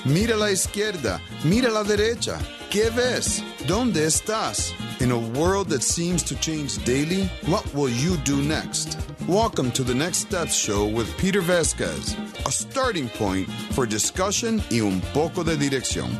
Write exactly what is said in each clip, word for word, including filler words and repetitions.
Mira a la izquierda. Mira a la derecha. ¿Qué ves? ¿Dónde estás? In a world that seems to change daily, what will you do next? Welcome to the Next Steps Show with Peter Vasquez, a starting point for discussion y un poco de dirección.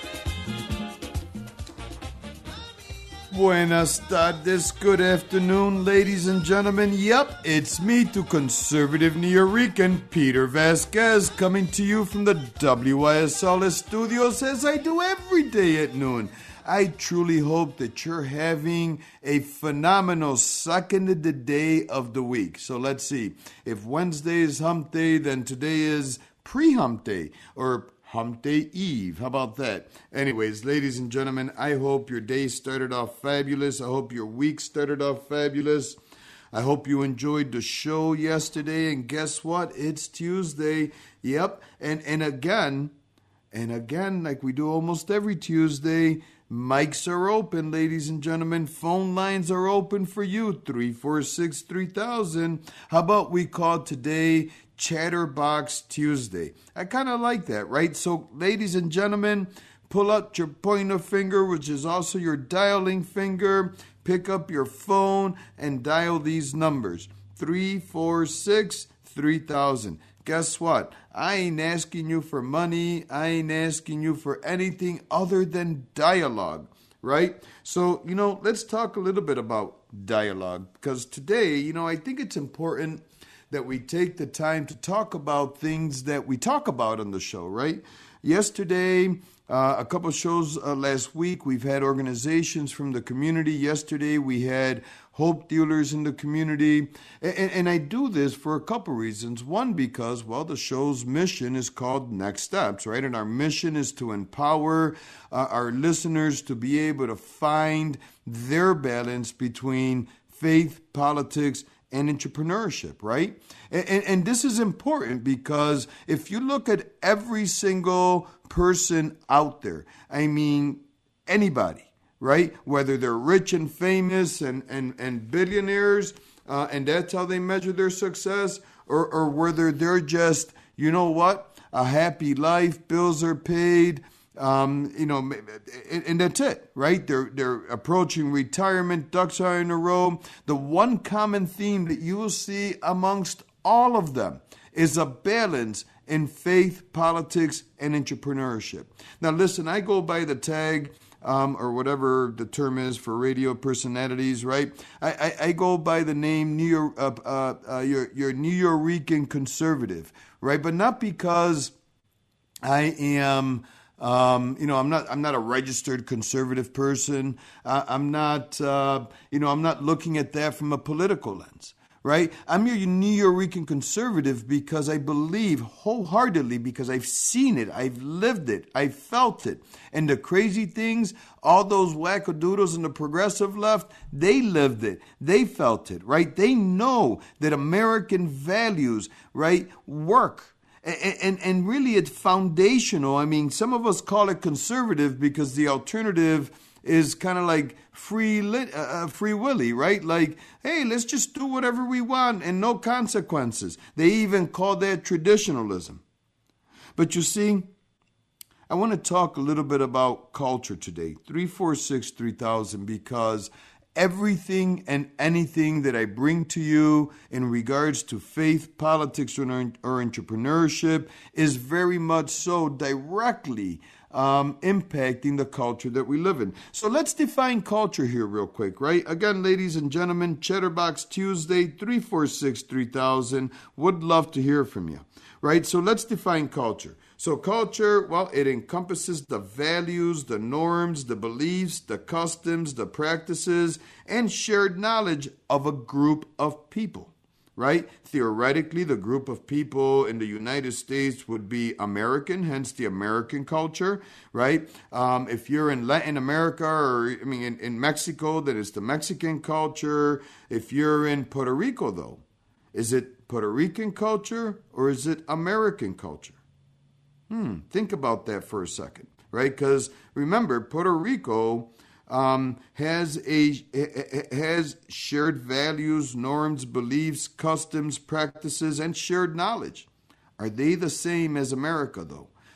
Buenas tardes, good afternoon, ladies and gentlemen. Yep, it's me, to conservative Nuyorican Peter Vasquez, coming to you from the W Y S L studios as I do every day at noon. I truly hope that you're having a phenomenal second of the day of the week. So let's see. If Wednesday is hump day, then today is pre-hump day, or Hump Day Eve. How about that? Anyways, ladies and gentlemen, I hope your day started off fabulous. I hope your week started off fabulous. I hope you enjoyed the show yesterday. And guess what? It's Tuesday. Yep. And and again, and again, like we do almost every Tuesday, mics are open, ladies and gentlemen. Phone lines are open for you. three four six, three thousand. How about we call today Chatterbox Tuesday? I kind of like that, right? So, ladies and gentlemen, pull out your pointer finger, which is also your dialing finger. Pick up your phone and dial these numbers. three four six, three thousand. Guess what? I ain't asking you for money. I ain't asking you for anything other than dialogue, right? So, you know, let's talk a little bit about dialogue, because today, you know, I think it's important that we take the time to talk about things that we talk about on the show, right? Yesterday, uh, a couple shows uh, last week, we've had organizations from the community. Yesterday, we had hope dealers in the community. And, and I do this for a couple reasons. One, because, well, the show's mission is called Next Steps, right? And our mission is to empower uh, our listeners to be able to find their balance between faith, politics, and entrepreneurship, right? And, and, and this is important because if you look at every single person out there, I mean, anybody, right? Whether they're rich and famous and, and, and billionaires, uh, and that's how they measure their success, or, or whether they're just, you know what, a happy life, bills are paid, Um, you know, and, and that's it, right? They're they're approaching retirement, ducks are in a row. The one common theme that you will see amongst all of them is a balance in faith, politics, and entrepreneurship. Now, listen, I go by the tag, um, or whatever the term is for radio personalities, right? I, I, I go by the name New York, uh, uh, uh, your your Nuyorican conservative, right? But not because I am. Um, you know, I'm not. I'm not a registered conservative person. Uh, I'm not. Uh, you know, I'm not looking at that from a political lens, right? I'm your Nuyorican conservative because I believe wholeheartedly, because I've seen it, I've lived it, I've felt it. And the crazy things, all those wackadoodles in the progressive left, they lived it, they felt it, right? They know that American values, right, work. And, and and really it's foundational. I mean, some of us call it conservative because the alternative is kind of like free lit, uh, free willy, right? Like, hey, let's just do whatever we want and no consequences. They even call that traditionalism. But you see, I want to talk a little bit about culture today, three four six, three thousand, because everything and anything that I bring to you in regards to faith, politics, or, or entrepreneurship is very much so directly um, impacting the culture that we live in. So let's define culture here real quick, right? Again, ladies and gentlemen, Chatterbox Tuesday, three four six, three thousand. Would love to hear from you, right? So let's define culture. So culture, well, it encompasses the values, the norms, the beliefs, the customs, the practices, and shared knowledge of a group of people, right? Theoretically, the group of people in the United States would be American, hence the American culture, right? Um, if you're in Latin America or, I mean, in, in Mexico, then it's the Mexican culture. If you're in Puerto Rico, though, is it Puerto Rican culture or is it American culture? Hmm, think about that for a second, right? Because remember, Puerto Rico um, has a has shared values, norms, beliefs, customs, practices, and shared knowledge. Are they the same as America, though?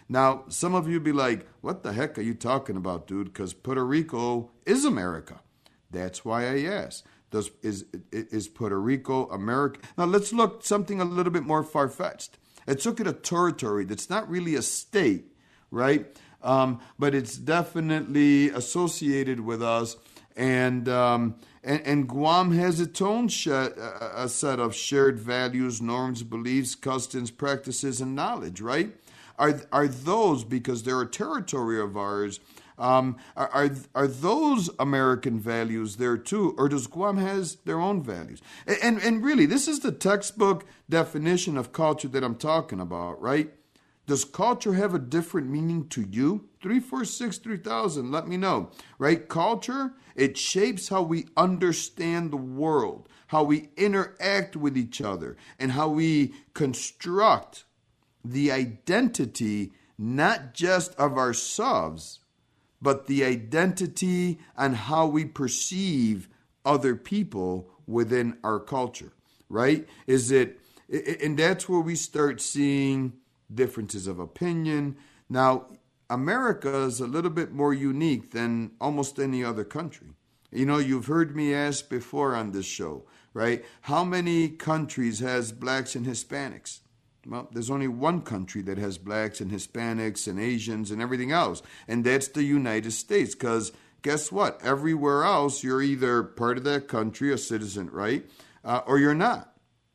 Now, some of you be like, what the heck are you talking about, dude? Because Puerto Rico is America. That's why I asked. Does is is Puerto Rico America? Now, let's look something a little bit more far-fetched. Let's look at a territory that's not really a state, right? Um, but it's definitely associated with us. And, um, and and Guam has its own sh- a set of shared values, norms, beliefs, customs, practices, and knowledge, right? Are are those, because they're a territory of ours, um, are, are are those American values there too, or does Guam has their own values? And, and and really, this is the textbook definition of culture that I'm talking about, right? Does culture have a different meaning to you? three four six, three thousand, let me know, right? Culture, it shapes how we understand the world, how we interact with each other, and how we construct the identity, not just of ourselves, but the identity and how we perceive other people within our culture, right? Is it, and that's where we start seeing differences of opinion. Now, America is a little bit more unique than almost any other country. You know, you've heard me ask before on this show, right? How many countries has blacks and Hispanics? Well, there's only one country that has blacks and Hispanics and Asians and everything else, and that's the United States, because guess what? Everywhere else, you're either part of that country, a citizen, right? Uh, or you're not.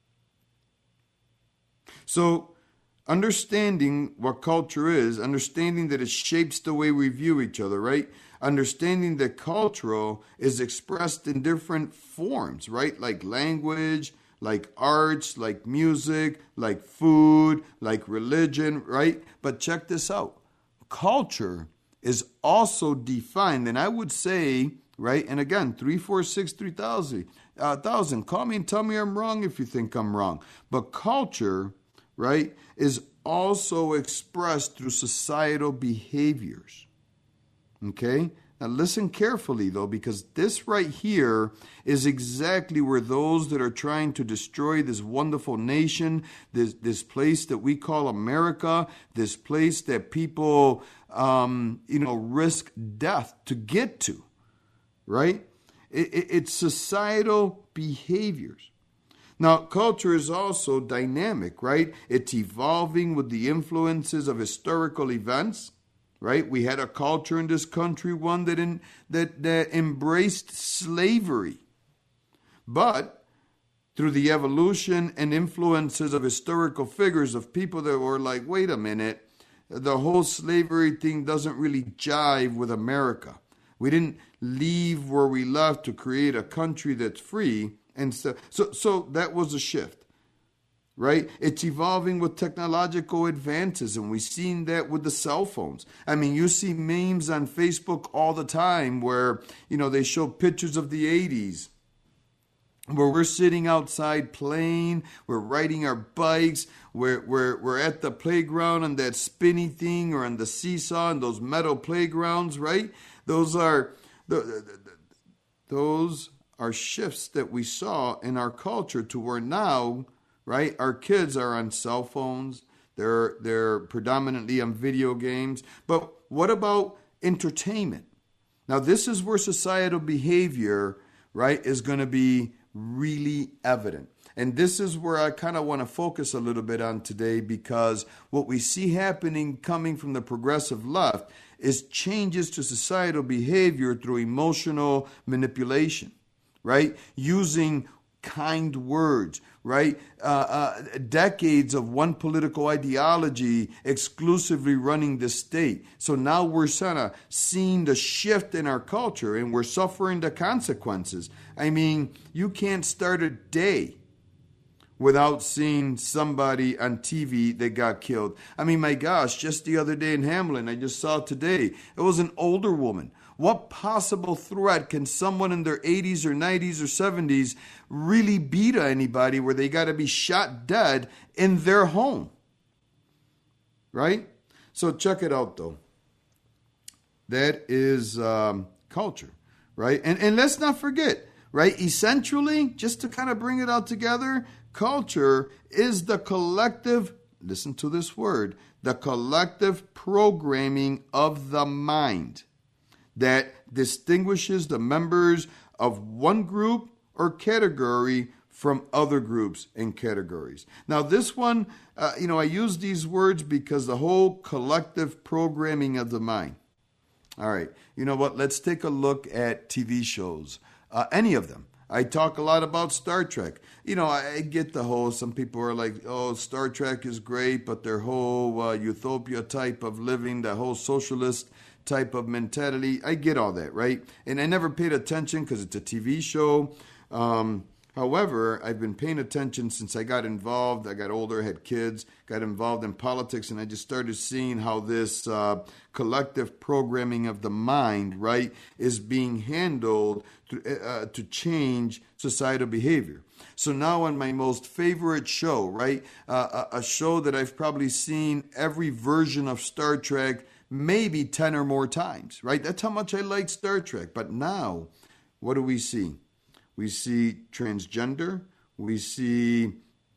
So, understanding what culture is, understanding that it shapes the way we view each other, right? Understanding that cultural is expressed in different forms, right? Like language, like arts, like music, like food, like religion, right? But check this out. Culture is also defined, and I would say, right? And again, three four six, three thousand, uh, thousand. Call me and tell me I'm wrong if you think I'm wrong. But culture, right, is also expressed through societal behaviors. Okay? Now listen carefully, though, because this right here is exactly where those that are trying to destroy this wonderful nation, this, this place that we call America, this place that people, um, you know, risk death to get to, right? It, it, it's societal behaviors. Now, culture is also dynamic, right? It's evolving with the influences of historical events, right? We had a culture in this country, one that in, that, that embraced slavery. But through the evolution and influences of historical figures, of people that were like, wait a minute, the whole slavery thing doesn't really jive with America. We didn't leave where we left to create a country that's free. And so, so, so that was a shift, right? It's evolving with technological advances, and we've seen that with the cell phones. I mean, you see memes on Facebook all the time where, you know, they show pictures of the eighties, where we're sitting outside playing, we're riding our bikes, we're, we're, we're at the playground on that spinny thing or on the seesaw and those metal playgrounds, right? Those are, the, the, the, those are shifts that we saw in our culture to where now, right, our kids are on cell phones, they're they're predominantly on video games. But what about entertainment? Now, this is where societal behavior, right, is going to be really evident. And this is where I kind of want to focus a little bit on today, because what we see happening coming from the progressive left is changes to societal behavior through emotional manipulation, right? Using kind words, right? Uh, uh, decades of one political ideology exclusively running the state. So now we're kind of seeing the shift in our culture, and we're suffering the consequences. I mean, you can't start a day without seeing somebody on T V that got killed. I mean, my gosh, just the other day in Hamlin, I just saw today, it was an older woman. What possible threat can someone in their eighties or nineties or seventies really be to anybody where they got to be shot dead in their home? Right? So check it out, though. That is um, culture, right? And, and let's not forget, right? Essentially, just to kind of bring it all together, culture is the collective listen to this word, the collective programming of the mind that distinguishes the members of one group or category from other groups and categories. Now, this one, uh, you know, I use these words because the whole collective programming of the mind. All right, you know what? Let's take a look at T V shows, uh, any of them. I talk a lot about Star Trek. You know, I get the whole, some people are like, oh, Star Trek is great, but their whole uh, utopia type of living, the whole socialist type of mentality, I get all that, right? And I never paid attention because it's a T V show. Um, however, I've been paying attention since I got involved. I got older, had kids, got involved in politics, and I just started seeing how this uh, collective programming of the mind, right, is being handled to, uh, to change societal behavior. So now on my most favorite show, right, uh, a, a show that I've probably seen every version of Star Trek maybe ten or more times, right? That's how much I like Star Trek. But now, what do we see? We see transgender. We see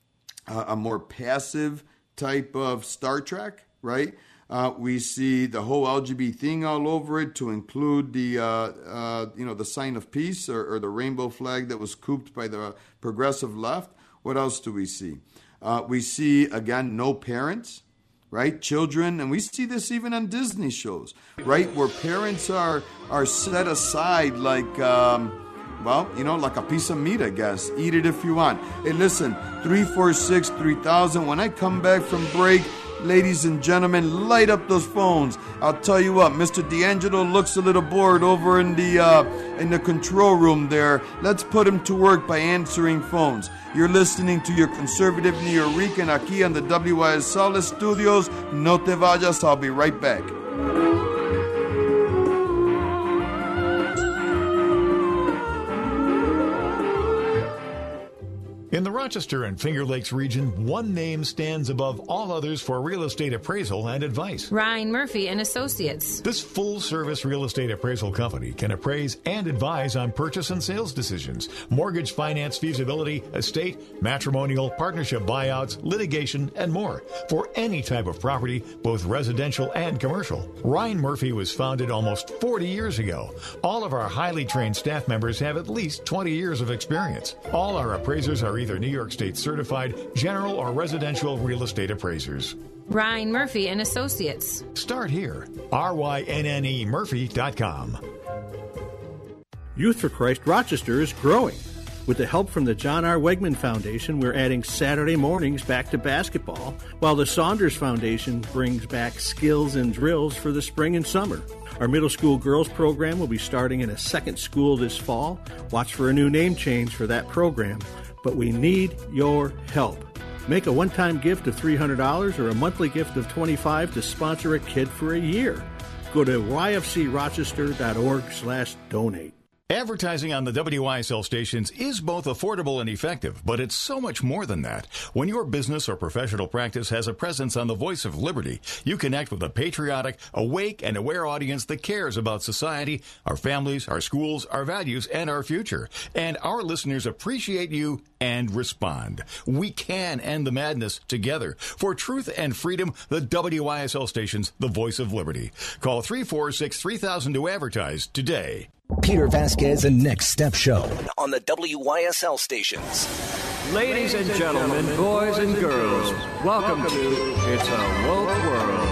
uh, a more passive type of Star Trek, right? Uh, we see the whole L G B T thing all over it, to include the, uh, uh, you know, the sign of peace or, or the rainbow flag that was cooped by the progressive left. What else do we see? Uh, we see, again, no parents, right? Children, and we see this even on Disney shows, right? Where parents are are set aside like, um, well, you know, like a piece of meat, I guess. Eat it if you want. Hey, listen, three four six, three thousand. When I come back from break, ladies and gentlemen, light up those phones. I'll tell you what, Mister D'Angelo looks a little bored over in the uh, in the control room there. Let's put him to work by answering phones. You're listening to your conservative Nuyorican aquí on the W Y S L Studios. No te vayas, I'll be right back. In the Rochester and Finger Lakes region, one name stands above all others for real estate appraisal and advice. Ryan Murphy and Associates. This full-service real estate appraisal company can appraise and advise on purchase and sales decisions, mortgage finance feasibility, estate, matrimonial, partnership buyouts, litigation, and more for any type of property, both residential and commercial. Ryan Murphy was founded almost forty years ago. All of our highly trained staff members have at least twenty years of experience. All our appraisers are either New York State certified general or residential real estate appraisers. Ryan Murphy and Associates. Start here. R Y N N E Murphy dot com. Youth for Christ Rochester is growing. With the help from the John R. Wegman Foundation, we're adding Saturday mornings back to basketball, while the Saunders Foundation brings back skills and drills for the spring and summer. Our middle school girls program will be starting in a second school this fall. Watch for a new name change for that program. But we need your help. Make a one-time gift of three hundred dollars or a monthly gift of twenty-five dollars to sponsor a kid for a year. Go to y f c rochester dot org slash donate. Advertising on the W Y S L stations is both affordable and effective, but it's so much more than that. When your business or professional practice has a presence on the Voice of Liberty, you connect with a patriotic, awake, and aware audience that cares about society, our families, our schools, our values, and our future. And our listeners appreciate you and respond. We can end the madness together. For truth and freedom, the W Y S L stations, the Voice of Liberty. Call three four six, three thousand to advertise today. Peter Vasquez and Next Step Show on the W Y S L stations. Ladies and gentlemen, boys and girls, welcome to It's a Woke World.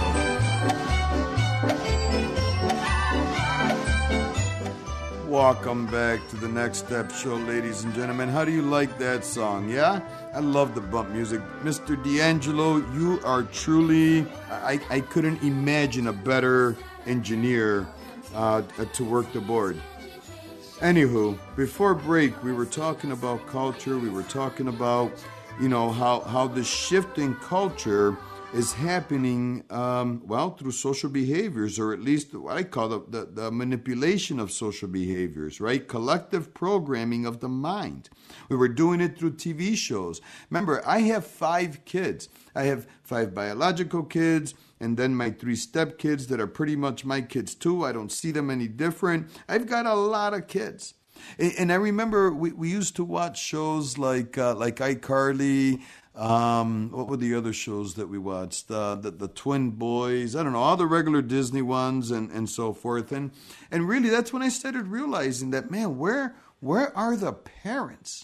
Welcome back to the Next Step Show, ladies and gentlemen. How do you like that song, yeah? I love the bump music. Mister D'Angelo, you are truly, I, I couldn't imagine a better engineer Uh, to work the board. Anywho, before break, we were talking about culture. We were talking about, you know, how, how the shift in culture is happening, um, well, through social behaviors, or at least what I call the, the, the manipulation of social behaviors, right? Collective programming of the mind. We were doing it through T V shows. Remember, I have five kids. I have five biological kids, and then my three stepkids that are pretty much my kids too. I don't see them any different. I've got a lot of kids. And I remember we, we used to watch shows like uh, like iCarly, Um, what were the other shows that we watched? Uh, the the Twin Boys. I don't know, all the regular Disney ones and, and so forth. And and really, that's when I started realizing that, man, where where are the parents?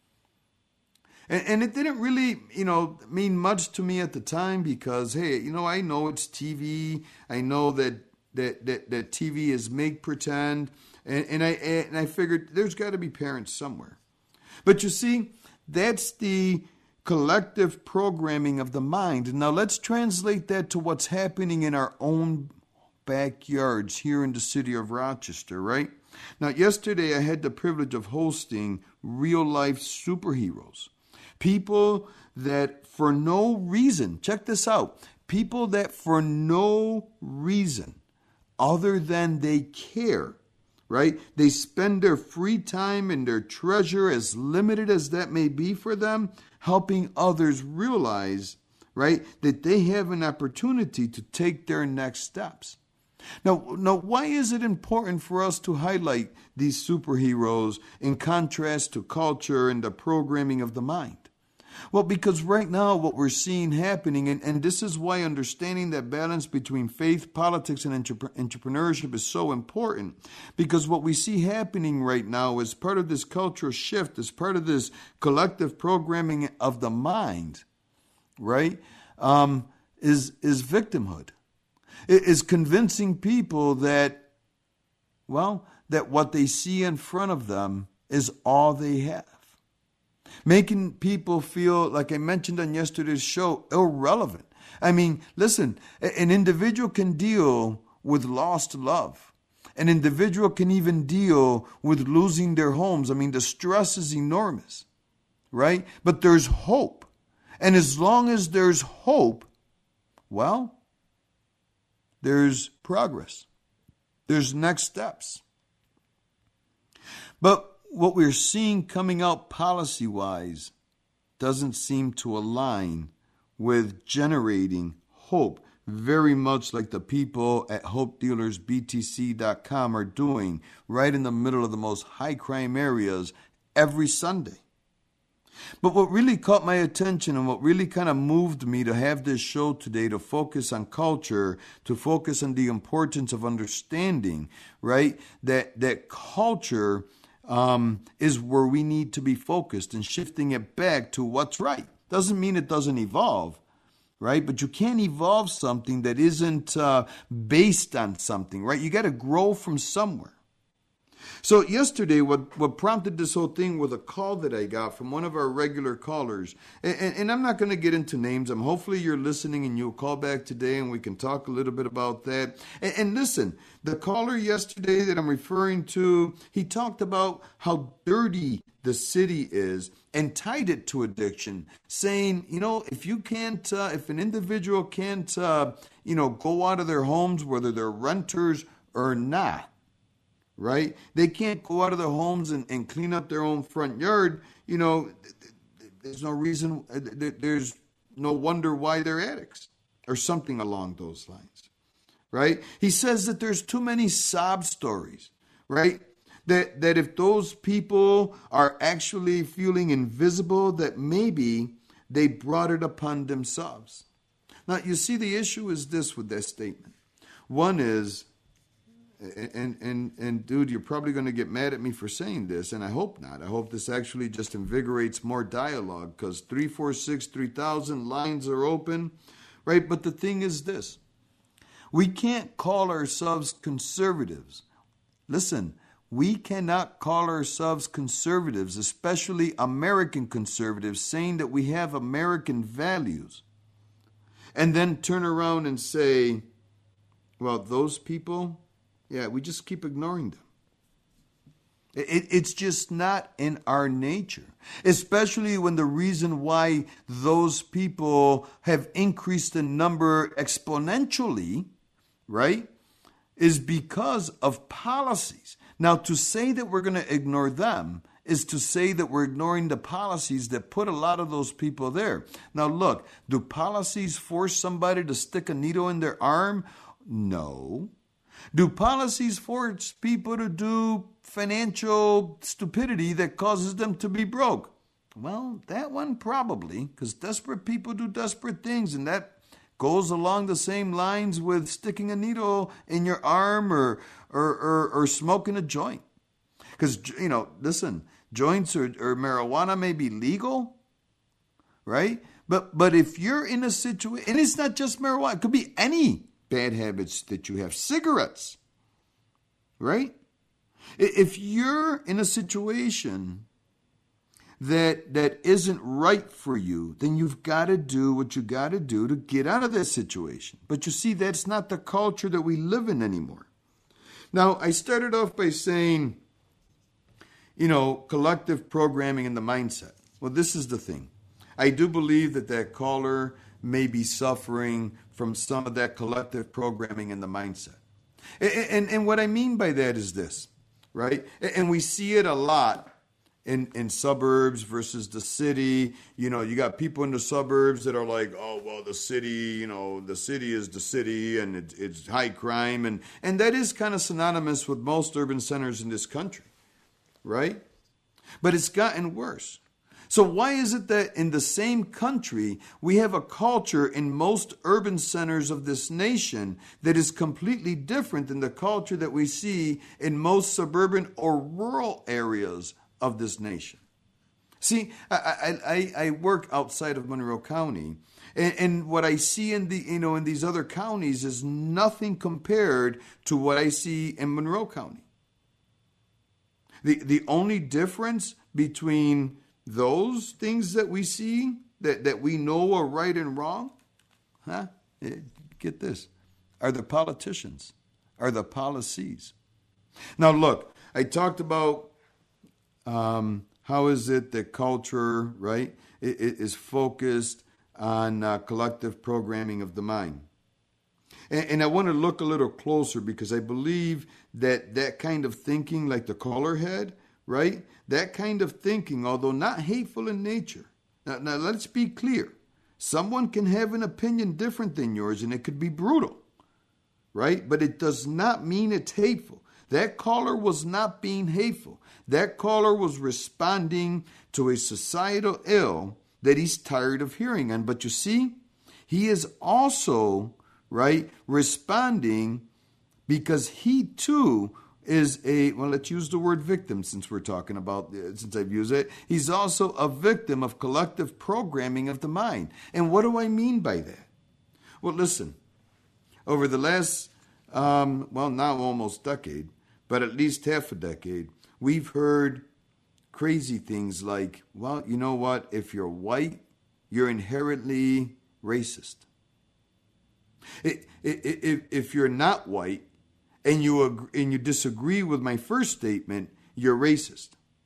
And, and it didn't really, you know, mean much to me at the time because, hey, you know, I know it's T V. I know that that that, that T V is make pretend, and, and I and I figured there's got to be parents somewhere. But you see, that's the collective programming of the mind. Now let's translate that to what's happening in our own backyards here in the city of Rochester, right? Now, yesterday I had the privilege of hosting real-life superheroes. People that for no reason, check this out, people that for no reason other than they care, right? They spend their free time and their treasure, as limited as that may be for them, helping others realize, right, that they have an opportunity to take their next steps. Now, now, why is it important for us to highlight these superheroes in contrast to culture and the programming of the mind? Well, because right now what we're seeing happening, and, and this is why understanding that balance between faith, politics, and entre- entrepreneurship is so important, because what we see happening right now as part of this cultural shift, as part of this collective programming of the mind, right, um, is, is victimhood. It is convincing people that, well, that what they see in front of them is all they have. Making people feel, like I mentioned on yesterday's show, irrelevant. I mean, listen, an individual can deal with lost love. An individual can even deal with losing their homes. I mean, the stress is enormous, right? But there's hope. And as long as there's hope, well, there's progress. There's next steps. But what we're seeing coming out policy-wise doesn't seem to align with generating hope, very much like the people at hope dealers b t c dot com are doing right in the middle of the most high-crime areas every Sunday. But what really caught my attention and what really kind of moved me to have this show today, to focus on culture, to focus on the importance of understanding, right, that that culture Um, is where we need to be focused and shifting it back to what's right. Doesn't mean it doesn't evolve, right? But you can't evolve something that isn't uh, based on something, right? You got to grow from somewhere. So yesterday, what, what prompted this whole thing was a call that I got from one of our regular callers. And, and, and I'm not going to get into names. I'm hopefully you're listening and you'll call back today and we can talk a little bit about that. And, and listen, the caller yesterday that I'm referring to, he talked about how dirty the city is and tied it to addiction, saying, you know, if you can't, uh, if an individual can't, uh, you know, go out of their homes, whether they're renters or not, right? They can't go out of their homes and, and clean up their own front yard. You know, there's no reason, there's no wonder why they're addicts or something along those lines, right? He says that there's too many sob stories, right? That, that if those people are actually feeling invisible, that maybe they brought it upon themselves. Now, you see, the issue is this with that statement. One is, And, and, and dude, you're probably going to get mad at me for saying this, and I hope not. I hope this actually just invigorates more dialogue, because three four six, three thousand lines are open, right? But the thing is this. We can't call ourselves conservatives. Listen, we cannot call ourselves conservatives, especially American conservatives, saying that we have American values, and then turn around and say, well, those people, yeah, we just keep ignoring them. It, it's just not in our nature, especially when the reason why those people have increased in number exponentially, right, is because of policies. Now, to say that we're going to ignore them is to say that we're ignoring the policies that put a lot of those people there. Now, look, do policies force somebody to stick a needle in their arm? No. Do policies force people to do financial stupidity that causes them to be broke? Well, that one probably, because desperate people do desperate things, and that goes along the same lines with sticking a needle in your arm or or, or, or smoking a joint. Because, you know, listen, joints or, or marijuana may be legal, right? But but if you're in a situation, and it's not just marijuana, it could be any bad habits that you have, cigarettes, right? If you're in a situation that that isn't right for you, then you've got to do what you got to do to get out of that situation. But you see, that's not the culture that we live in anymore. Now, I started off by saying, you know, collective programming and the mindset. Well, this is the thing. I do believe that that caller may be suffering from some of that collective programming and the mindset. And, and, and what I mean by that is this, right? And we see it a lot in, in suburbs versus the city. You know, you got people in the suburbs that are like, oh, well, the city, you know, the city is the city and it, it's high crime. And, and that is kind of synonymous with most urban centers in this country, right? But it's gotten worse. So why is it that in the same country, we have a culture in most urban centers of this nation that is completely different than the culture that we see in most suburban or rural areas of this nation? See, I, I, I work outside of Monroe County, and, and what I see in the you know in these other counties is nothing compared to what I see in Monroe County. The the only difference between those things that we see, that, that we know are right and wrong, huh? Get this, are the politicians, are the policies. Now look, I talked about um, how is it that culture, right, it, it is focused on uh, collective programming of the mind. And, and I want to look a little closer because I believe that that kind of thinking, like the caller had, right? That kind of thinking, although not hateful in nature. Now, now, let's be clear. Someone can have an opinion different than yours, and it could be brutal, right? But it does not mean it's hateful. That caller was not being hateful. That caller was responding to a societal ill that he's tired of hearing. And but you see, he is also, right, responding because he too is a, well, let's use the word victim since we're talking about, since I've used it. He's also a victim of collective programming of the mind. And what do I mean by that? Well, listen, over the last, um, well, now almost decade, but at least half a decade, we've heard crazy things like, well, you know what? If you're white, you're inherently racist. It, it, it, if you're not white, and you agree, and you disagree with my first statement, you're racist.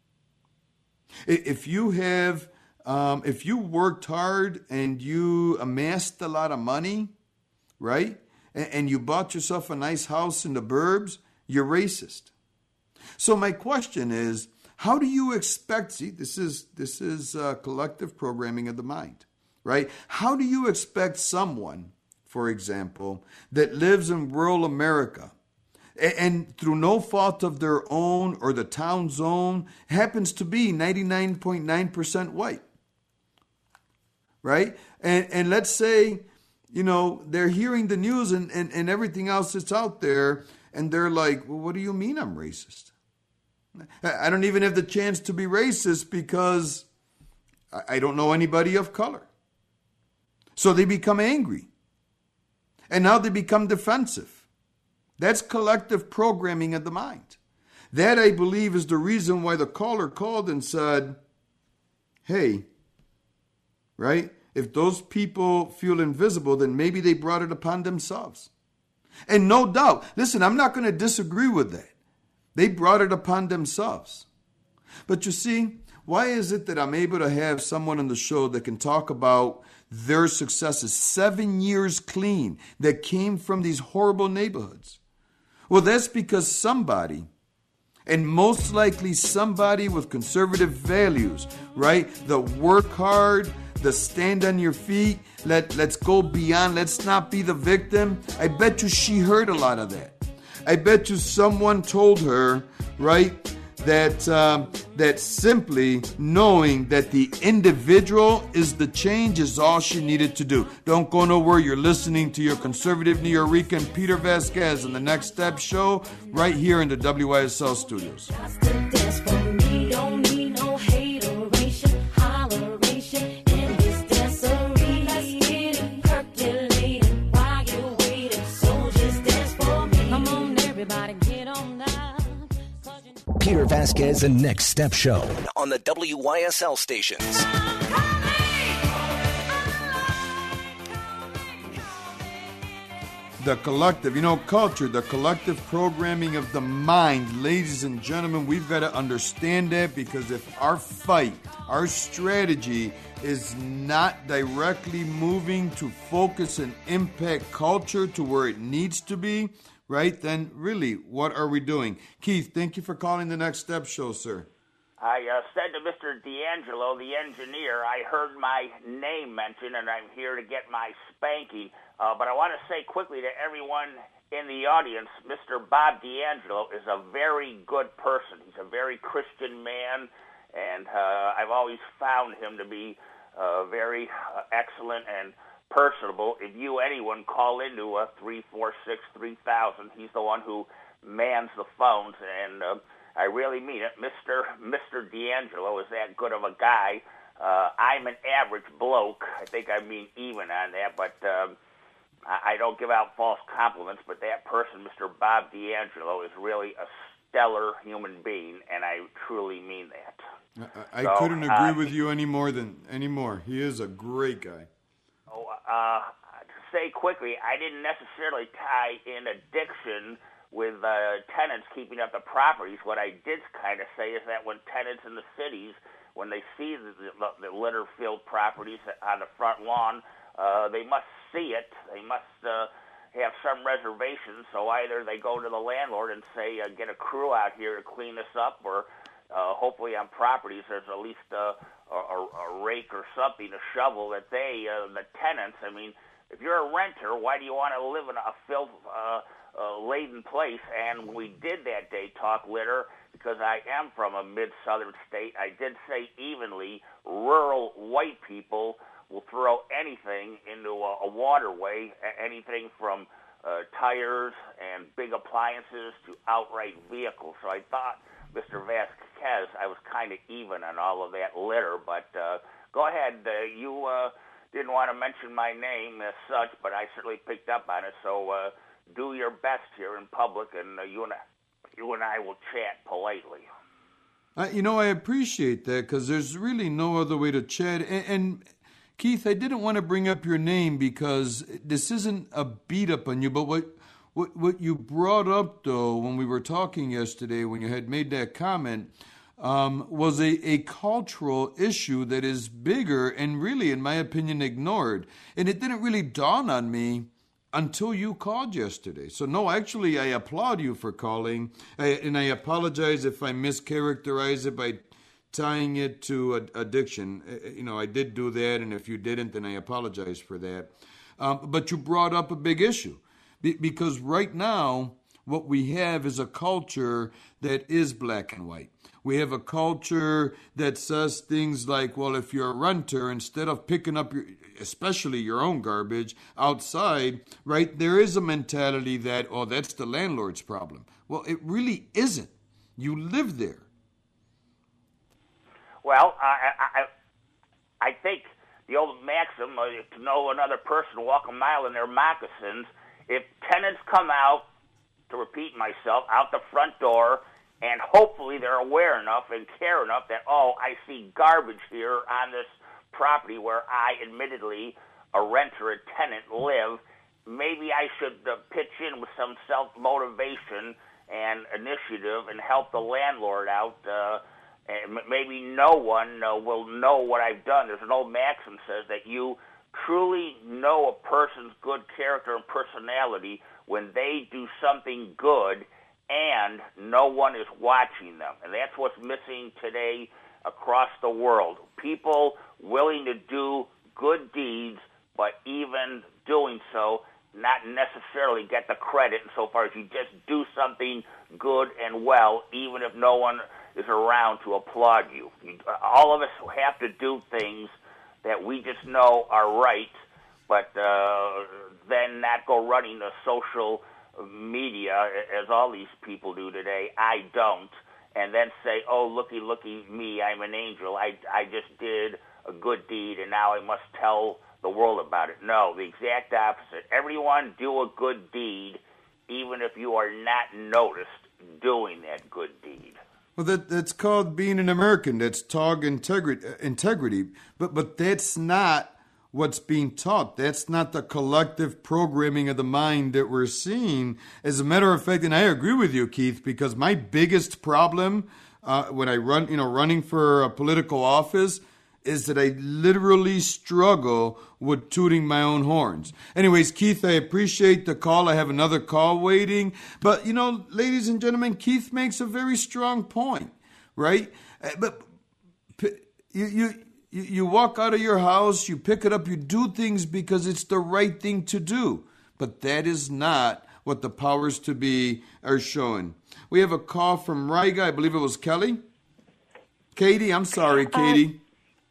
If you have, um, if you worked hard and you amassed a lot of money, right, and, and you bought yourself a nice house in the burbs, you're racist. So my question is, how do you expect? See, this is this is uh, collective programming of the mind, right? How do you expect someone, for example, that lives in rural America, and through no fault of their own or the town's own, happens to be ninety-nine point nine percent white, right? And and let's say, you know, they're hearing the news and, and, and everything else that's out there, and they're like, well, what do you mean I'm racist? I don't even have the chance to be racist because I don't know anybody of color. So they become angry. And now they become defensive. That's collective programming of the mind. That, I believe, is the reason why the caller called and said, hey, right? If those people feel invisible, then maybe they brought it upon themselves. And no doubt, listen, I'm not going to disagree with that. They brought it upon themselves. But you see, why is it that I'm able to have someone on the show that can talk about their successes, seven years clean, that came from these horrible neighborhoods? Well, that's because somebody, and most likely somebody with conservative values, right? The work hard, the stand on your feet, let, let's go beyond, let's not be the victim. I bet you she heard a lot of that. I bet you someone told her, right, that um, that simply knowing that the individual is the change is all she needed to do. Don't go nowhere. You're listening to your conservative Nuyorican Peter Vasquez in the Next Step Show right here in the W Y S L studios. Peter Vasquez and Next Step Show on the W Y S L stations. The collective, you know, culture, the collective programming of the mind. Ladies and gentlemen, we've got to understand that, because if our fight, our strategy is not directly moving to focus and impact culture to where it needs to be, right, then really, what are we doing? Keith, thank you for calling the Next Step Show, sir. I uh, said to Mister D'Angelo, the engineer, I heard my name mentioned, and I'm here to get my spanking. Uh, but I want to say quickly to everyone in the audience, Mister Bob D'Angelo is a very good person. He's a very Christian man, and uh, I've always found him to be uh, very uh, excellent and personable. If you, anyone, call into a three four six, three thousand, he's the one who mans the phones, and uh, I really mean it. Mister Mister D'Angelo is that good of a guy. Uh, I'm an average bloke. I think I mean even on that, but um, I, I don't give out false compliments, but that person, Mister Bob D'Angelo, is really a stellar human being, and I truly mean that. I, I so, couldn't agree uh, with you any more than any more. He is a great guy. Uh, to say quickly, I didn't necessarily tie in addiction with uh, tenants keeping up the properties. What I did kind of say is that when tenants in the cities, when they see the, the, the litter-filled properties on the front lawn, uh, they must see it. They must uh, have some reservations. So either they go to the landlord and say, uh, get a crew out here to clean this up, or uh, hopefully on properties there's at least uh, a, a, a rake or something, a shovel that they, uh, the tenants, I mean, if you're a renter, why do you want to live in a filth uh, uh, laden place? And we did that day talk litter because I am from a mid-southern state. I did say evenly, rural white people will throw anything into a, a waterway, anything from uh, tires and big appliances to outright vehicles. So I thought, Mister Vasquez, I was kind of even on all of that litter, but uh, go ahead. Uh, you uh, didn't want to mention my name as such, but I certainly picked up on it. So uh, do your best here in public, and uh, you and I, you and I will chat politely. Uh, you know, I appreciate that, because there's really no other way to chat. And, and Keith, I didn't want to bring up your name because this isn't a beat up on you, but what. What what you brought up, though, when we were talking yesterday, when you had made that comment, um, was a, a cultural issue that is bigger and really, in my opinion, ignored. And it didn't really dawn on me until you called yesterday. So, no, actually, I applaud you for calling. I, and I apologize if I mischaracterize it by tying it to a, addiction. You know, I did do that, and if you didn't, then I apologize for that. Um, but you brought up a big issue. Because right now, what we have is a culture that is black and white. We have a culture that says things like, well, if you're a renter, instead of picking up, your, especially your own garbage outside, right, there is a mentality that, oh, that's the landlord's problem. Well, it really isn't. You live there. Well, I, I, I think the old maxim, uh, to know another person, walk a mile in their moccasins. If tenants come out, to repeat myself, out the front door, and hopefully they're aware enough and care enough that, oh, I see garbage here on this property where I, admittedly, a renter, a tenant, live, maybe I should uh, pitch in with some self-motivation and initiative and help the landlord out. Uh, and maybe no one uh, will know what I've done. There's an old maxim says that you truly know a person's good character and personality when they do something good and no one is watching them. And that's what's missing today across the world. People willing to do good deeds, but even doing so, not necessarily get the credit insofar as you just do something good and well, even if no one is around to applaud you. you. All of us have to do things that we just know are right, but uh, then not go running the social media as all these people do today. I don't. And then say, oh, looky, looky me, I'm an angel. I, I just did a good deed, and now I must tell the world about it. No, the exact opposite. Everyone do a good deed, even if you are not noticed doing that good deed. Well, that that's called being an American. That's taught integrity, integrity. But but that's not what's being taught. That's not the collective programming of the mind that we're seeing. As a matter of fact, and I agree with you, Keith, because my biggest problem uh, when I run, you know, running for a political office is that I literally struggle with tooting my own horns. Anyways, Keith, I appreciate the call. I have another call waiting. But, you know, ladies and gentlemen, Keith makes a very strong point, right? But you you you walk out of your house, you pick it up, you do things because it's the right thing to do. But that is not what the powers to be are showing. We have a call from Riga. I believe it was Kelly. Katie, I'm sorry, Katie. Uh-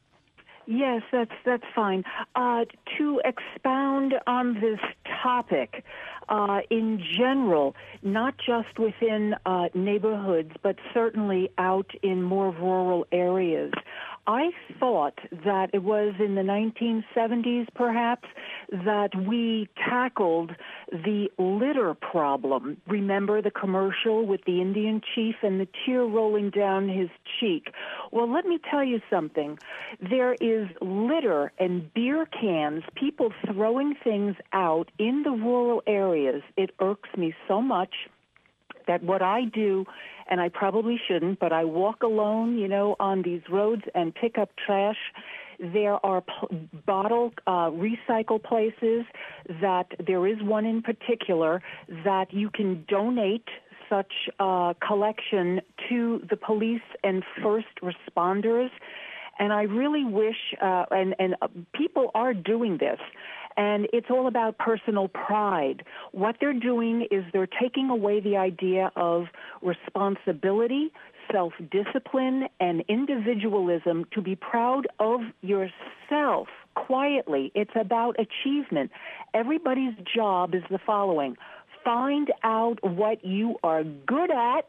Yes, that's that's fine. Uh, to expound on this topic, uh, in general, not just within uh, neighborhoods, but certainly out in more rural areas, I thought that it was in the nineteen seventies, perhaps, that we tackled the litter problem. Remember the commercial with the Indian chief and the tear rolling down his cheek? Well, let me tell you something. There is litter and beer cans, people throwing things out in the rural areas. It irks me so much that what I do, and I probably shouldn't, but I walk alone, you know, on these roads and pick up trash. There are p- bottle uh, recycle places that there is one in particular that you can donate such uh, collection to the police and first responders. And I really wish, uh, and, and uh, people are doing this, and it's all about personal pride. What they're doing is they're taking away the idea of responsibility, self-discipline, and individualism to be proud of yourself quietly. It's about achievement. Everybody's job is the following. Find out what you are good at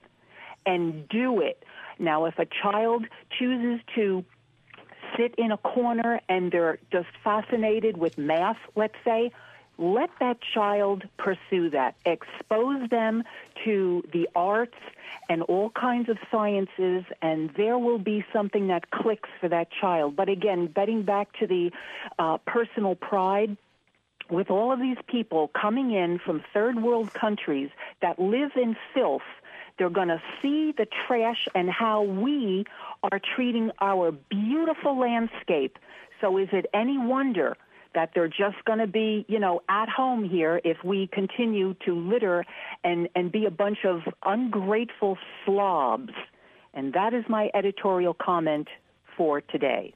and do it. Now, if a child chooses to sit in a corner and they're just fascinated with math, let's say, let that child pursue that. Expose them to the arts and all kinds of sciences, and there will be something that clicks for that child. But again, getting back to the uh, personal pride, with all of these people coming in from third world countries that live in filth, they're going to see the trash and how we are treating our beautiful landscape. So is it any wonder that they're just going to be, you know, at home here if we continue to litter and, and be a bunch of ungrateful slobs? And that is my editorial comment for today.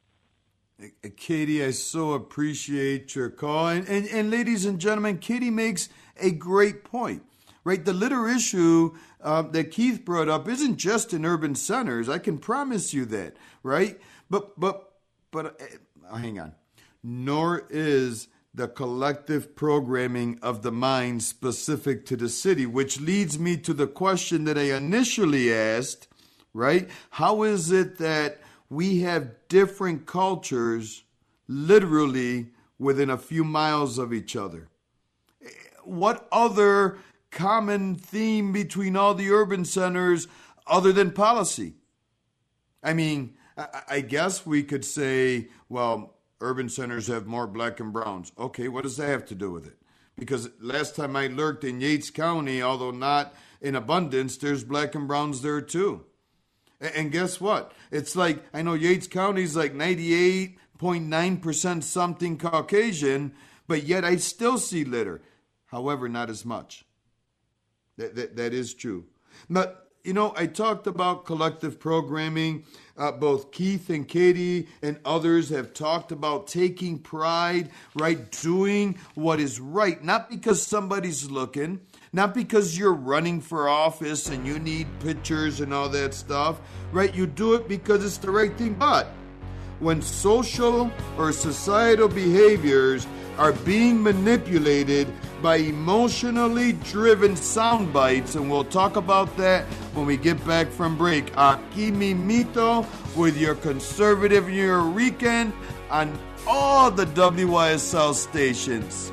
Katie, I so appreciate your call. And, and, and ladies and gentlemen, Katie makes a great point. Right, the litter issue uh, that Keith brought up isn't just in urban centers. I can promise you that, right? But but but uh, hang on. Nor is the collective programming of the mind specific to the city, which leads me to the question that I initially asked. Right? How is it that we have different cultures, literally within a few miles of each other? What other common theme between all the urban centers other than policy? I mean, I, I guess we could say, well, urban centers have more black and browns. Okay, what does that have to do with it? Because last time I lurked in Yates County, although not in abundance, there's black and browns there too. And, and guess what? It's like, I know Yates County is like ninety-eight point nine percent something Caucasian, but yet I still see litter. However, not as much. That, that that is true. But, you know, I talked about collective programming. Uh, both Keith and Katie and others have talked about taking pride, right, doing what is right, not because somebody's looking, Not because you're running for office and you need pictures and all that stuff, right? You do it because it's the right thing. But when social or societal behaviors are being manipulated by emotionally driven sound bites, and we'll talk about that when we get back from break. Aquí Mimito with your conservative New York on all the W Y S L stations.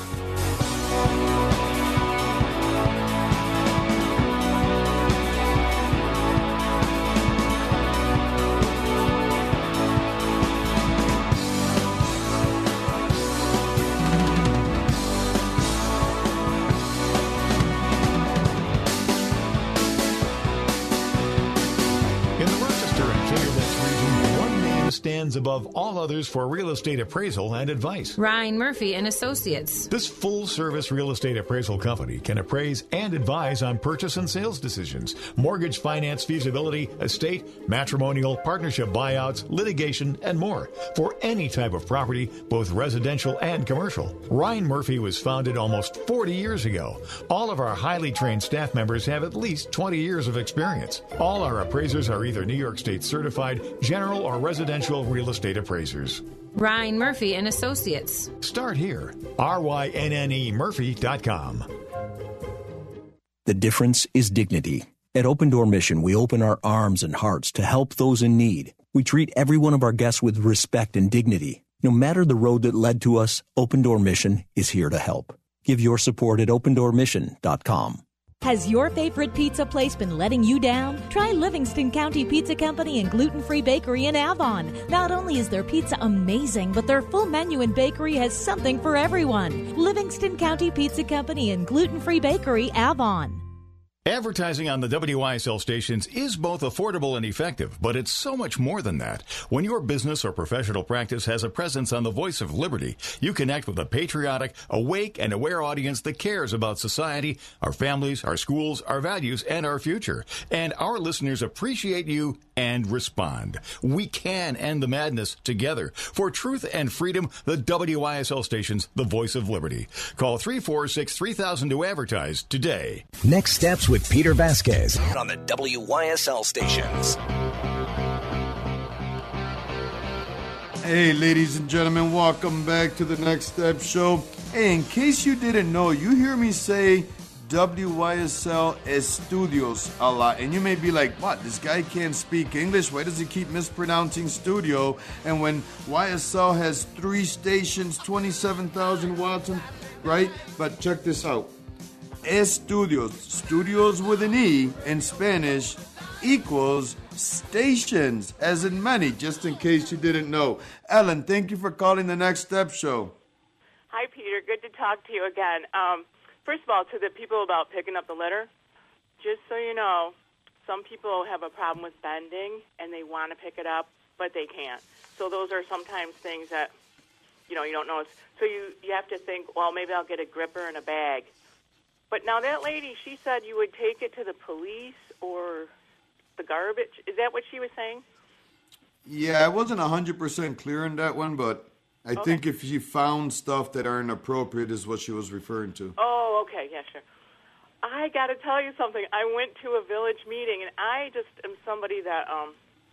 Stands above all others for real estate appraisal and advice. Ryan Murphy and Associates. This full-service real estate appraisal company can appraise and advise on purchase and sales decisions, mortgage finance feasibility, estate, matrimonial, partnership buyouts, litigation, and more for any type of property, both residential and commercial. Ryan Murphy was founded almost forty years ago. All of our highly trained staff members have at least twenty years of experience. All our appraisers are either New York State certified, general, or residential real estate appraisers. Ryan Murphy and Associates. Start here. R Y N N E Murphy dot com. The difference is dignity. At Open Door Mission, we open our arms and hearts to help those in need. We treat every one of our guests with respect and dignity. No matter the road that led to us, Open Door Mission is here to help. Give your support at Open Door Mission dot com. Has your favorite pizza place been letting you down? Try Livingston County Pizza Company and Gluten Free Bakery in Avon. Not only is their pizza amazing, but their full menu and bakery has something for everyone. Livingston County Pizza Company and Gluten Free Bakery, Avon. Advertising on the W Y S L stations is both affordable and effective, but it's so much more than that. When your business or professional practice has a presence on the Voice of Liberty, you connect with a patriotic, awake, and aware audience that cares about society, our families, our schools, our values, and our future. And our listeners appreciate you and respond. We can end the madness together. For truth and freedom, the W Y S L stations, the Voice of Liberty. Call three four six, three thousand to advertise today. Next Steps with Peter Vasquez on the W Y S L stations. Hey, ladies and gentlemen, welcome back to the Next Step Show. Hey, in case you didn't know, you hear me say W Y S L Estudios a lot, and you may be like, what, this guy can't speak English? Why does he keep mispronouncing studio? And when Y S L has three stations, twenty-seven thousand watts, right? But check this out. Estudios, studios with an E in Spanish, equals stations, as in many, just in case you didn't know. Ellen, thank you for calling the Next Step Show. Hi, Peter. Good to talk to you again. Um, first of all, to the people about picking up the litter, just so you know, some people have a problem with bending, and they want to pick it up, but they can't. So those are sometimes things that, you know, you don't know. So you, you have to think, well, maybe I'll get a gripper and a bag. But now that lady, she said you would take it to the police or the garbage. Is that what she was saying? Yeah, I wasn't one hundred percent clear on that one, but I okay. think if she found stuff that are inappropriate is what she was referring to. Oh, okay. Yeah, sure. I got to tell you something. I went to a village meeting, and I just am somebody that, um,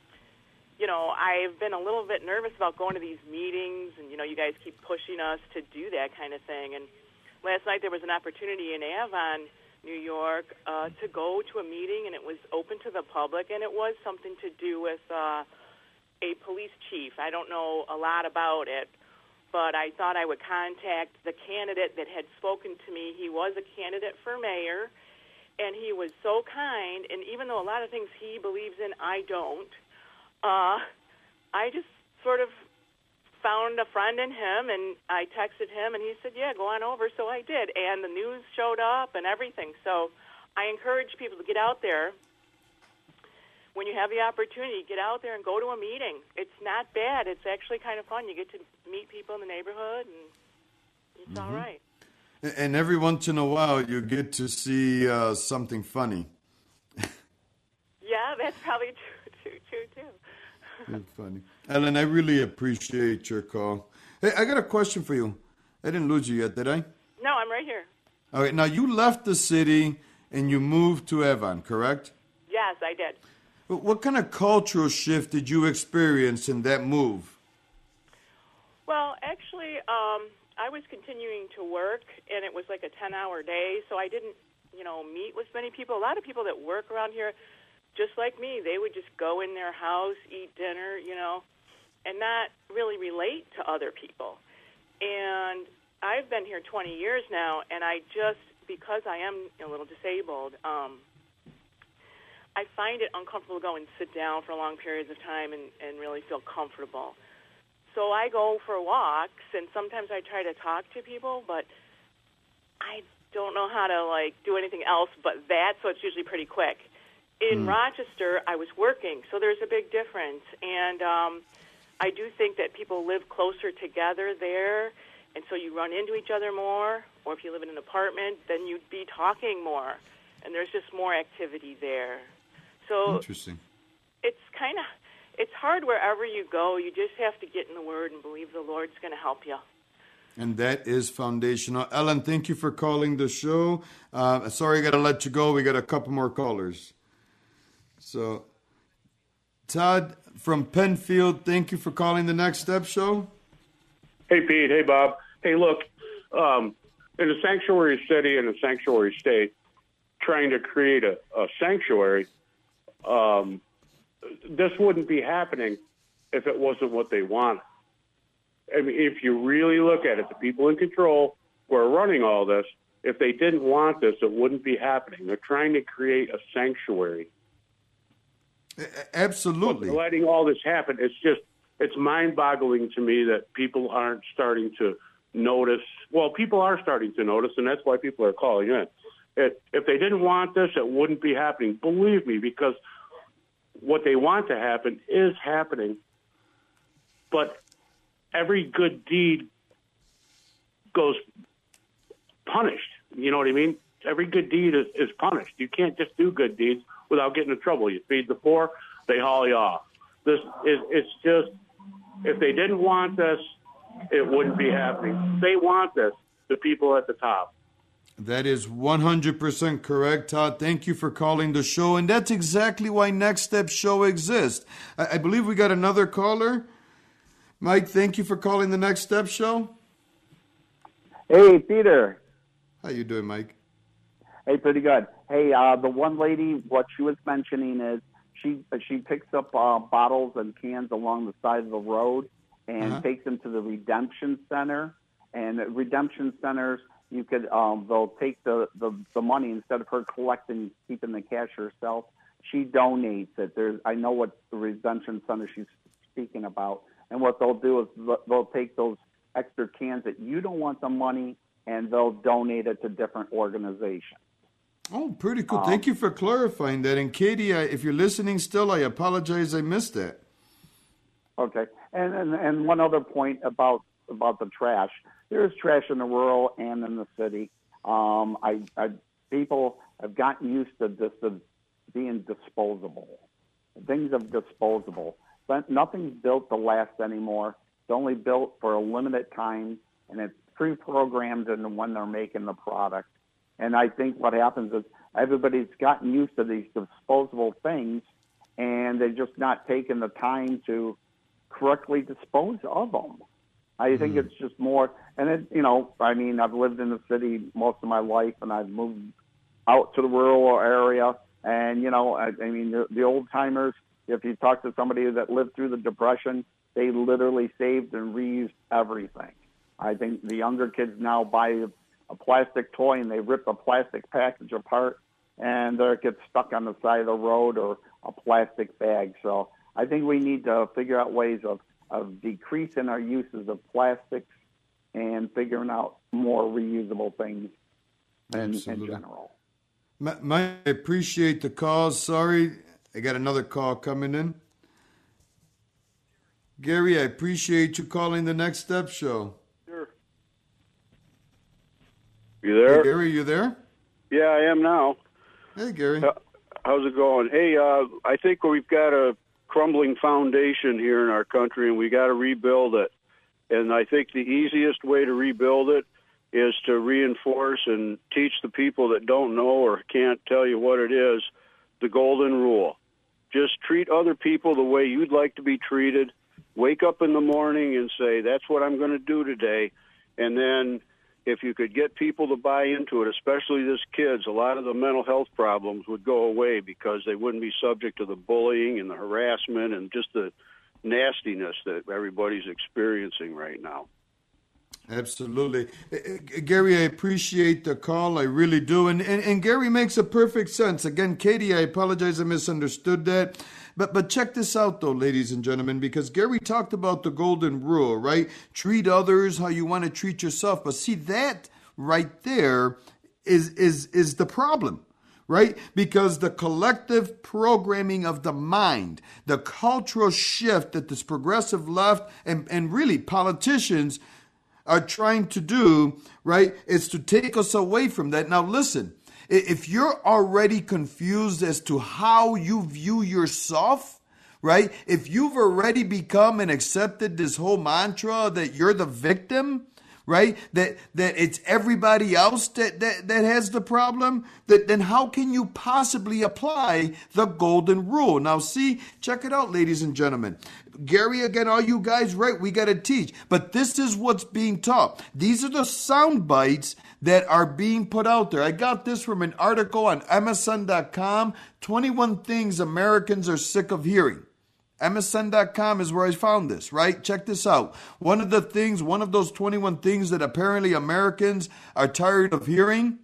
you know, I've been a little bit nervous about going to these meetings, and, you know, you guys keep pushing us to do that kind of thing. And last night there was an opportunity in Avon, New York, uh, to go to a meeting, and it was open to the public, and it was something to do with uh, a police chief. I don't know a lot about it, but I thought I would contact the candidate that had spoken to me. He was a candidate for mayor, and he was so kind, and even though a lot of things he believes in, I don't, uh, I just sort of found a friend in him, and I texted him, and he said, yeah, go on over. So I did, and the news showed up and everything. So I encourage people to get out there. When you have the opportunity, get out there and go to a meeting. It's not bad. It's actually kind of fun. You get to meet people in the neighborhood, and it's mm-hmm. all right. And every once in a while, you get to see uh, something funny. Yeah, that's probably true, true, true, too. It's funny. Ellen, I really appreciate your call. Hey, I got a question for you. I didn't lose you yet, did I? No, I'm right here. All right, now you left the city and you moved to Avon, correct? Yes, I did. What kind of cultural shift did you experience in that move? Well, actually, um, I was continuing to work, and it was like a ten-hour day, so I didn't, you know, meet with many people. A lot of people that work around here, just like me, they would just go in their house, eat dinner, you know, and not really relate to other people. And I've been here twenty years now, and I just, because I am a little disabled, um, I find it uncomfortable to go and sit down for long periods of time and, and really feel comfortable. So I go for walks, and sometimes I try to talk to people, but I don't know how to, like, do anything else but that, so it's usually pretty quick. In mm. Rochester, I was working, so there's a big difference. And um, I do think that people live closer together there, and so you run into each other more, or if you live in an apartment, then you'd be talking more, and there's just more activity there. So interesting. It's kind of, it's hard wherever you go. You just have to get in the Word and believe the Lord's going to help you. And that is foundational. Ellen, thank you for calling the show. Uh, sorry, I got to let you go. We got a couple more callers. So, Todd from Penfield, thank you for calling the Next Step Show. Hey, Pete. Hey, Bob. Hey, look, um, in a sanctuary city and a sanctuary state, trying to create a, a sanctuary, um, this wouldn't be happening if it wasn't what they want. I mean, if you really look at it, the people in control who are running all this, if they didn't want this, it wouldn't be happening. They're trying to create a sanctuary. Absolutely. But letting all this happen, it's just, it's mind-boggling to me that people aren't starting to notice. Well, people are starting to notice, and that's why people are calling in. It, if they didn't want this, it wouldn't be happening. Believe me, because what they want to happen is happening. But every good deed goes punished. You know what I mean? Every good deed is, is punished. You can't just do good deeds without getting in trouble. You feed the poor, they haul you off. This is, it's just, if they didn't want this, it wouldn't be happening. They want this, the people at the top. That is one hundred percent correct, Todd. Thank you for calling the show. And that's exactly why Next Step Show exists. I, I believe we got another caller. Mike, thank you for calling the Next Step Show. Hey, Peter. How you doing, Mike? Hey, pretty good. Hey, uh, the one lady, what she was mentioning is she she picks up uh, bottles and cans along the side of the road and uh-huh. takes them to the Redemption Center. And at Redemption Centers, you could um, they'll take the, the, the money instead of her collecting, keeping the cash herself. She donates it. There's I know what the Redemption Center she's speaking about. And what they'll do is they'll take those extra cans that you don't want the money, and they'll donate it to different organizations. Oh, pretty cool. Um, Thank you for clarifying that. And Katie, I, if you're listening still, I apologize I missed that. Okay. And, and and one other point about about the trash. There is trash in the rural and in the city. Um, I, I people have gotten used to this of being disposable. Things are disposable. But nothing's built to last anymore. It's only built for a limited time, and it's pre-programmed into when they're making the product. And I think what happens is everybody's gotten used to these disposable things, and they're just not taking the time to correctly dispose of them. I mm-hmm. think it's just more, and it, you know, I mean, I've lived in the city most of my life, and I've moved out to the rural area, and, you know, I, I mean, the, the old-timers, if you talk to somebody that lived through the Depression, they literally saved and reused everything. I think the younger kids now buy a plastic toy and they rip a plastic package apart and it gets stuck on the side of the road or a plastic bag. So I think we need to figure out ways of, of decreasing our uses of plastics and figuring out more reusable things in, in general. Mike, I appreciate the call. Sorry, I got another call coming in. Gary, I appreciate you calling the Next Step Show. Sure. You there? Hey, Gary, you there? Yeah, I am now. Hey, Gary. Uh, how's it going? Hey, uh, I think we've got a crumbling foundation here in our country, and we got to rebuild it. And I think the easiest way to rebuild it is to reinforce and teach the people that don't know or can't tell you what it is, the golden rule. Just treat other people the way you'd like to be treated. Wake up in the morning and say, that's what I'm going to do today. And then if you could get people to buy into it, especially these kids, a lot of the mental health problems would go away because they wouldn't be subject to the bullying and the harassment and just the nastiness that everybody's experiencing right now. Absolutely. Uh, Gary, I appreciate the call. I really do. And, and and Gary makes a perfect sense. Again, Katie, I apologize. I misunderstood that. But but check this out, though, ladies and gentlemen, because Gary talked about the golden rule, right? Treat others how you want to treat yourself. But see, that right there is is is the problem. Right? Because the collective programming of the mind, the cultural shift that this progressive left and, and really politicians are trying to do, right, is to take us away from that. Now, listen, if you're already confused as to how you view yourself, right, if you've already become and accepted this whole mantra that you're the victim, right, that that it's everybody else that, that, that has the problem, that then how can you possibly apply the golden rule? Now, see, check it out, ladies and gentlemen. Gary, again, all you guys, right, we got to teach. But this is what's being taught. These are the sound bites that are being put out there. I got this from an article on M S N dot com, twenty-one things Americans are sick of hearing. M S N dot com is where I found this, right? Check this out. One of the things, one of those twenty-one things that apparently Americans are tired of hearing,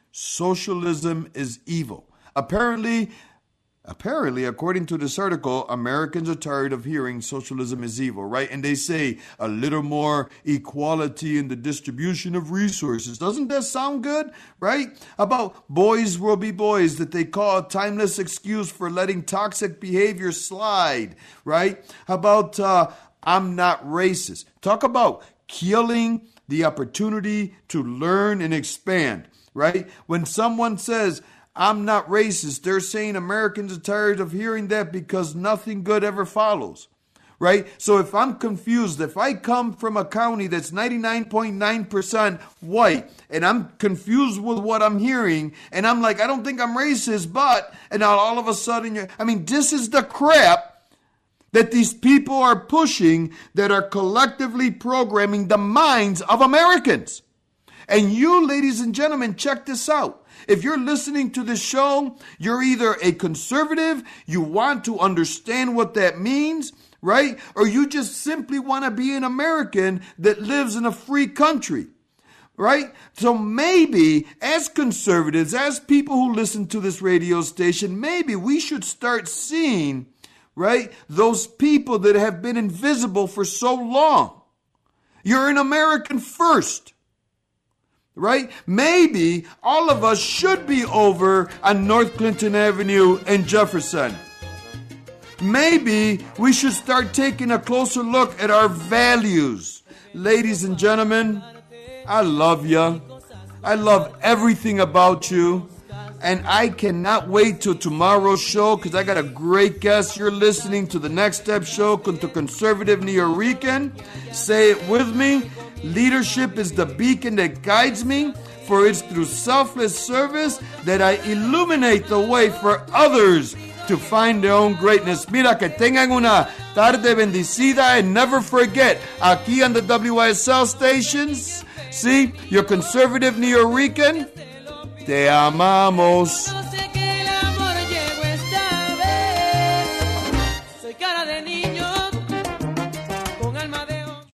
socialism is evil. Apparently, apparently, according to this article, Americans are tired of hearing socialism is evil, right? And they say a little more equality in the distribution of resources. Doesn't that sound good, right? About boys will be boys, that they call a timeless excuse for letting toxic behavior slide, right? About uh, I'm not racist. Talk about killing the opportunity to learn and expand, right? When someone says, I'm not racist, they're saying Americans are tired of hearing that because nothing good ever follows, right? So if I'm confused, if I come from a county that's ninety-nine point nine percent white and I'm confused with what I'm hearing and I'm like, I don't think I'm racist, but, and now all of a sudden, you're, I mean, this is the crap that these people are pushing that are collectively programming the minds of Americans. And you, ladies and gentlemen, check this out. If you're listening to this show, you're either a conservative, you want to understand what that means, right? Or you just simply want to be an American that lives in a free country, right? So maybe as conservatives, as people who listen to this radio station, maybe we should start seeing, right, those people that have been invisible for so long. You're an American first. Right? Maybe all of us should be over on North Clinton Avenue in Jefferson. Maybe we should start taking a closer look at our values. Ladies and gentlemen, I love you. I love everything about you. And I cannot wait till tomorrow's show because I got a great guest. You're listening to the Next Step Show con tu conservative Nuyorican. Say it with me. Leadership is the beacon that guides me, for it's through selfless service that I illuminate the way for others to find their own greatness. Mira, que tengan una tarde bendecida, and never forget, aquí on the W Y S L stations, see, your conservative Nuyorican, te amamos.